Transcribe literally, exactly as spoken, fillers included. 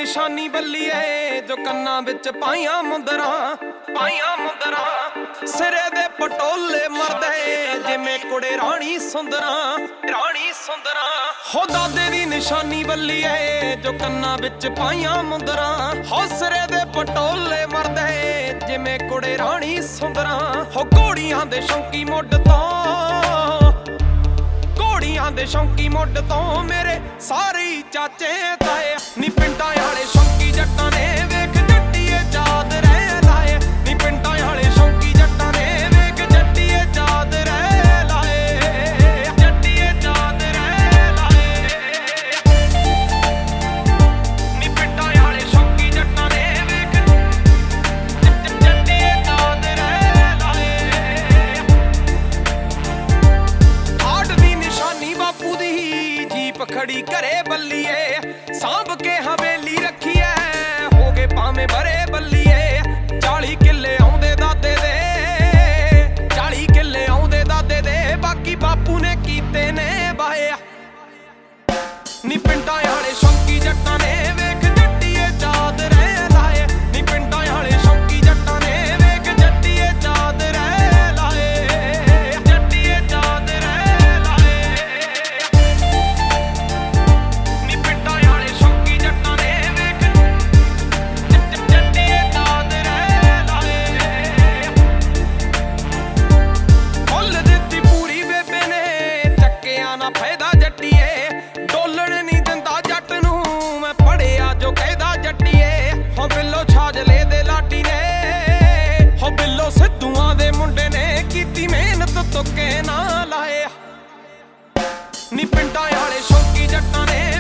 ਨਿਸ਼ਾਨੀ ਬੱਲੀਏ ਜੋ ਕੰਨਾਂ ਵਿੱਚ ਪਾਈਆਂ ਮੁੰਦਰਾਂ ਪਾਈਆਂ ਮੁੰਦਰਾਂ ਸਿਰੇ ਦੇ ਪਟੋਲੇ ਮਰਦੇ ਜਿਵੇਂ ਕੁੜੇ ਰਾਣੀ ਸੁੰਦਰਾਂ ਰਾਣੀ ਸੁੰਦਰਾਂ ਹੋ ਦਾਦੇ ਦੀ ਨਿਸ਼ਾਨੀ ਬੱਲੀਏ ਜੋ ਕੰਨਾਂ ਵਿੱਚ ਪਾਈਆਂ ਮੁੰਦਰਾਂ ਹੋ ਸਿਰੇ ਦੇ ਪਟੋਲੇ ਮਰਦੇ ਜਿਵੇਂ ਕੁੜੇ ਰਾਣੀ ਸੁੰਦਰਾਂ ਹੋ ਘੋੜੀਆਂ ਦੇ ਸ਼ੌਂਕੀ ਮੁੱਢ ਤੋਂ ਘੋੜੀਆਂ ਦੇ ਸ਼ੌਂਕੀ ਮੁੱਢ ਤੋਂ ਮੇਰੇ ਸਾਰੇ ਚਾਚੇ ਤਾਏ ਨੀ ਪਿੰਡਾਂ ਵਾਲੇ ਸ਼ੌਂਕੀ ਜੱਟਾਂ ਨੇ ਵੇਖ ਜੱਟੀਏ ਯਾਦ ਰਹਿ ਲਾਏ ਨੀ ਪਿੰਡਾਂ ਵਾਲੇ ਸ਼ੌਂਕੀ ਜੱਟਾਂ ਨੇ ਵੇਖ ਜੱਟੀਏ ਯਾਦ ਰਹਿ ਲਾਏ ਜੱਟੀਏ ਯਾਦ ਰਹਿ ਲਾਏ ਨੀ ਪਿੰਡਾਂ ਵਾਲੇ ਸ਼ੌਂਕੀ ਜੱਟਾਂ ਨੇ ਵੇਖ ਜੱਟੀਏ ਯਾਦ ਰਹਿ ਲਾਏ ਆੜ ਦੀ ਨਿਸ਼ਾਨੀ ਬਾਪੂ ਦੀ ਜੀਪ ਖੜੀ ਘਰੇ ਬੱਲੀਏ ਸਾਂਭ ਕੇ ਹਵੇਲੀ ਰੱਖੀਏ ਹੋ ਗਏ ਭਾਵੇਂ ਬਰੇ ਬੱਲੀਏ ਚਾਲੀ ਕਿੱਲੇ ਆਉਂਦੇ ਦਾਦੇ ਦੇ ਚਾਲੀ ਕਿੱਲੇ ਆਉਂਦੇ ਦਾਦੇ ਦੇ ਬਾਕੀ ਬਾਪੂ ਨੇ ਕੀਤੇ ਨੇ ਬਾਏ ਨੀ ਪਿੰਡਾਂ ਵਾਲੇ ਸ਼ੌਂਕੀ ਜੱਟਾਂ ਨੇ ਵੇਖ ਜੱਟੀਏ ਯਾਦ ਰਹਿ ਲਾਏ ਨੀ ਪਿੰਡਾਂ ਵਾਲੇ ਸ਼ੌਂਕੀ ਜੱਟਾਂ ਨੇ ਵੇਖ ਜੱਟੀਏ ਯਾਦ ਰਹਿ ਲਾਏ ਜੱਟੀਏ ਯਾਦ ਰਹਿ ਲਾਏ ਨੀ ਪਿੰਡਾਂ ਵਾਲੇ ਸ਼ੌਂਕੀ ਜੱਟਾਂ ਨੇ ਵੇਖ ਜੱਟੀਏ ਯਾਦ ਰਹਿ ਲਾਏ ਮੁੱਲ ਦਿੱਤੀ ਪੂਰੀ ਬੇਬੇ ਨੇ ਚੱਕਿਆ ਨਾ ਫਾਇਦਾ ਜੱਟੀਏ ਡੋਲਣ ਨਹੀਂ ਦਿੰਦਾ ਜੱਟ ਨੂੰ ਮੈਂ ਪੜਿਆ ਜੋ ਕਹਿਦਾ ਜੱਟੀਏ ਹੋ ਬਿੱਲੋ ਛਾਜਲੇ ਦੇ ਲਾਡੀ ਨੇ ਹੋ ਬਿੱਲੋ ਸਿੱਧੂਆਂ ਦੇ ਮੁੰਡੇ ਨੇ ਕੀਤੀ ਮਿਹਨਤ ਤੁੱਕੇ ਨਾ ਲਾਏ ਨੀ ਪਿੰਡਾਂ ਵਾਲੇ ਸ਼ੌਂਕੀ ਜੱਟਾਂ ਨੇ